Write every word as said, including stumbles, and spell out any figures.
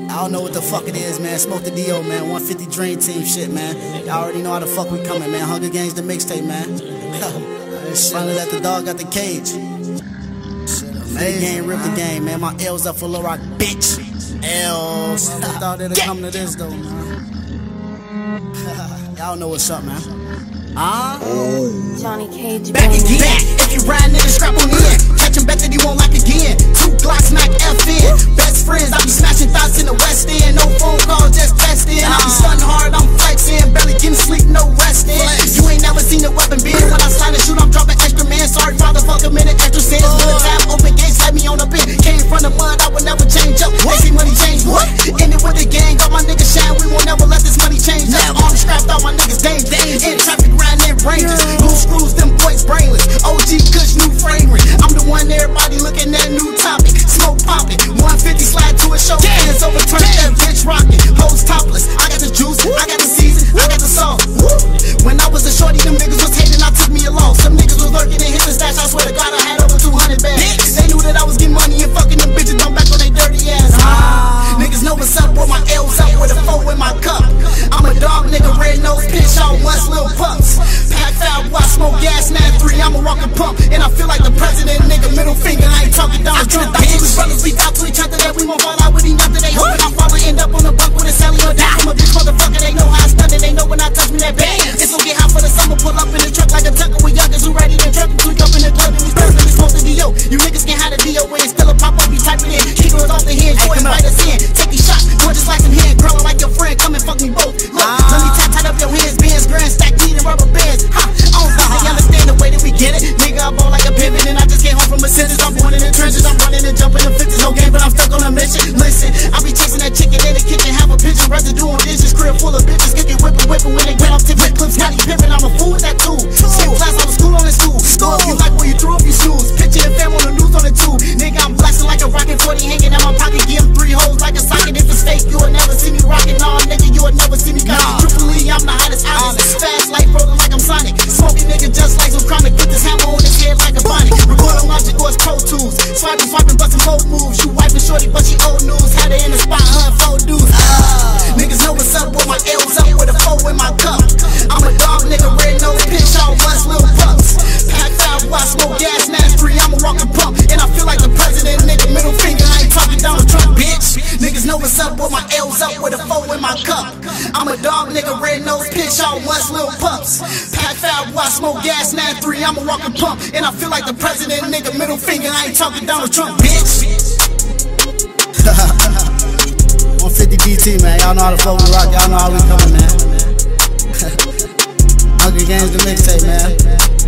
I don't know what the fuck it is, man. Smoke the D O, man. one fifty Dream Team shit, man. Y'all already know how the fuck we coming, man. Hunger Games, the mixtape, man. Finally let the dog out the cage. The game, rip the game, man. My L's up for Lil Rock, bitch. L's. I thought it'd come to this, though, man. Y'all know what's up, man. Ah, uh? Johnny Cage, back baby. again. If you ride, nigga, strap on in. Catch him, bet that he won't like again. Two Glocks, knock F in. Best friends, I be smashing thoughts in the West End. No phone calls, just testing. I be stunting hard, I'm flexing. Barely getting sleep, no resting. You ain't never seen a weapon bend. When I slide and shoot, I'm dropping extra man. Sorry, father, fuck a minute, extra sins. When the tab open gates, let me on the pin. Came from the mud, I would never change up. They see money change, what? In it with the gang, got my niggas shine. We won't never let this money change up. Arms strapped, all my niggas dang, dang. In traffic, round in ranges. Loose screws, them boys brainless. O G Kush, new fragrance. I'm the one everybody looking at, new topic. Smoke popping, one fifty slide to a show. Hands over, turn that bitch rocking. Hoes topless, I got the juice, I got the season, I got the sauce. When I was a shorty, them niggas was hating, I took me along. Some niggas was lurking and hit the stash, I swear to God I had over two hundred bags. They knew that I was getting money and fucking them bitches, I'm back on they dirty ass. Ah. Niggas know what's up with my L's up with a four in my cup. I'm a dog nigga, red nose, pitch all once, little pups. Pack five, watch smoke gas, nine three, I'm a rockin' pump. And I feel like the president, nigga, middle finger, I ain't talking down the Trump. I told his brothers we out to each other that we won't fall out with each other. They hoping I fall and end up on the bunk with a Sally or die. I'm a bitch motherfucker, they know how I stun it, they know when I touch me that bang. It's gon' get hot for the summer, pull up in the truck like a tucker with youngers who ready to truck and tweak up in the club and we perfect, we smoke the D O. You niggas can't hide the D O when it's still a pop up, you type it in. Keep it off the head, go and bite us in. Take these shots, gorgeous like some head, growing like your friend, come and fuck me both. Look, let me tap tight up your hands, bands, grand, stack weed and rubber bands. Ha, I don't think they understand the way that we get it. Nigga, I ball like a pivot and I just came home from a sentence. I'm born in the trenches, I'm running and jumping the fences. No game, but I'm stuck on a mission. Listen, I be chasing that chicken in the kitchen, have a pigeon residue on dishes, crib full of bitches, get it whipping, whipping when they get off tipping clips. Scotty Pippen, I'm a fool with that tool. Same class, I was school on the stool. Store if you like where you threw up your shoes. Picture the fam on the news on the tube. Nigga, I'm blasting like a rocket forty hanging in my pocket. Give him three holes like a socket. If it's fake, you'll never see me rocking. Nah, nigga, you'll never see me got Triple E, I'm the hottest honest. Fast like rolling like I'm Sonic. Smoking nigga just like some chronic. Put this hammer on his head like a bonnet. Record on Logic or it's Pro Tools. Swiping, swiping, busting both moves. You wiping shorty, but she old news. Had her in the spot, hun, four dudes. Uh, niggas know what's up with my L's up with a four in my cup. I'm a dog nigga, red nose, pitch all once, little pups. Pack five, watch smoke gas, nine three, I'm a rockin' pump. And I feel like the president, nigga, middle finger, I ain't talking down the Trump, bitch. Niggas know what's up with my L's up with a four in my cup. I'm a dog nigga, red nose, pitch all once, little pups. Pack five, watch smoke gas, nine three, I'm a rockin' pump. And I feel like the president, nigga, middle finger, I ain't talking down the Trump, bitch. one fifty D T, man. Y'all know how to fuck with rock. Y'all know how we coming, man. Hunger Games, the mixtape, man.